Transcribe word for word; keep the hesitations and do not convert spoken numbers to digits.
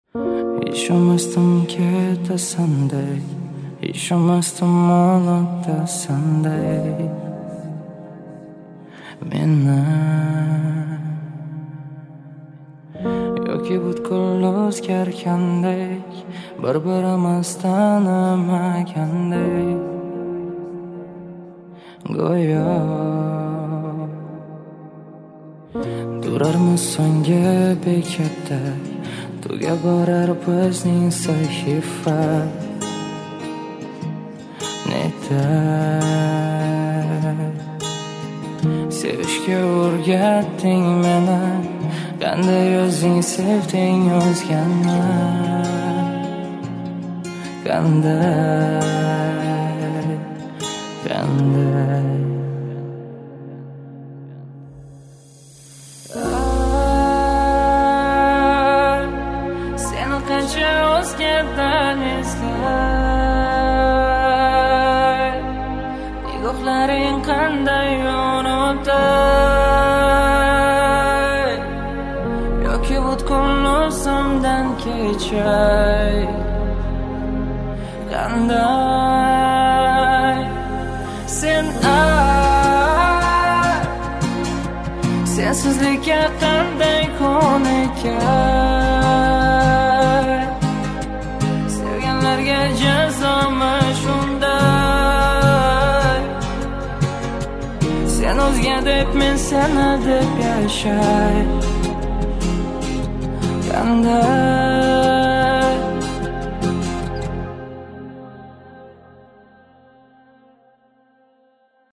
Ishonmasdim ketasanday, ishonmasdim oloqdasanday meni, yoki butkul o'zgargandek, bir-birimiz tanimagandek go'yo durarmiz so'nggi bekatda, tuga borar bizning sahifa. Neda sevishga o'rgatding meni, qanday o'zing sevding o'zgani, qanday qanday seni qancha o'zgadan eslay, nigohlaring qanday yonibdi, yoki butkul o'zimdan kechay, qanday sen ay, sensizlikka qanday ko'nikay, sevganlarga jazomi shunday, sen o'zga deb men seni deb yashay, qanday